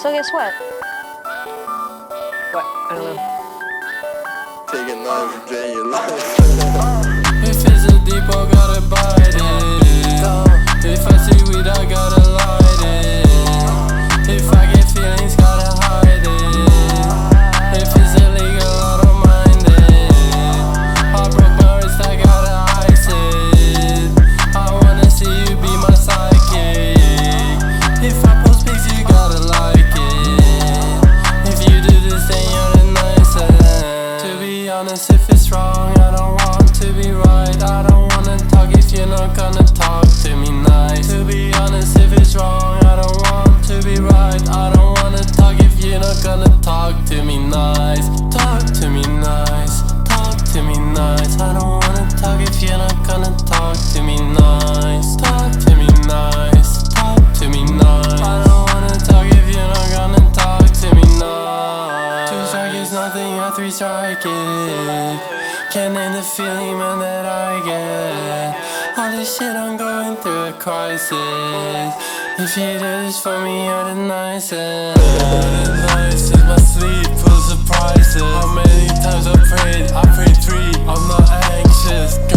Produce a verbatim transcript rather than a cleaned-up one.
So guess what? What? I don't know. Taking life from Jay, your life. If it's a depot, gotta bite it. If I see weed, I gotta light it. If I get feelings, gotta hide it. If it's illegal, I don't mind it. I broke my wrist, I gotta ice it. I wanna see you be my sidekick. If I post pics, you gotta like it. If you do this, then you're the nicest. To be honest, if it's wrong, I don't want to be right. I don't wanna talk if you're not gonna talk to me nice. To be honest, if it's wrong, I don't want to be right. I don't wanna talk if you're not gonna talk to me nice. Talk to me nice, talk to me nice. I don't wanna talk if you're not gonna talk to me nice. Talk to me nice, talk to me nice. I don't wanna talk if you're not gonna talk to me nice. Two strike is nothing, a three strike it. Can't name the feeling, man, that I get. All this shit, I'm going through a crisis. If you do this for me, you're the nicest. The nicest, my sleep full of surprises. How many times I prayed? I prayed three, I'm not anxious.